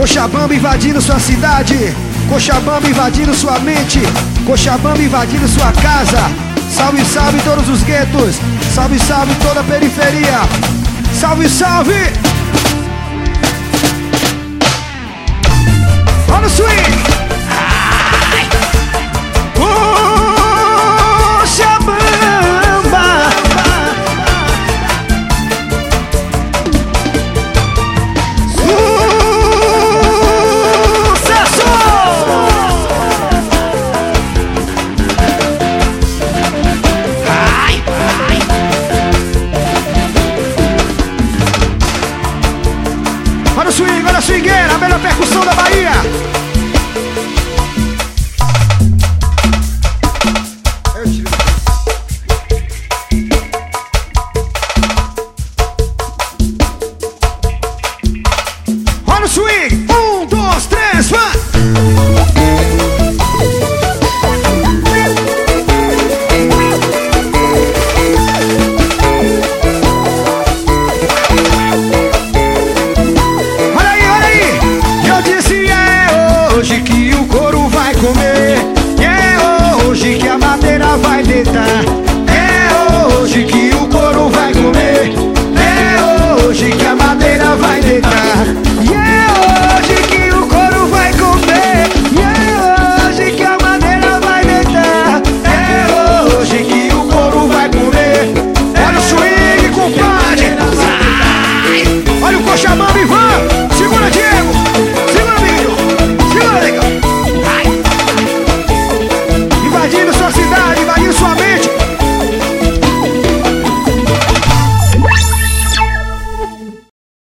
Cochabamba invadindo sua cidade, Cochabamba invadindo sua mente, Cochabamba invadindo sua casa. Salve, salve todos os guetos, salve, salve toda a periferia. Salve, salve!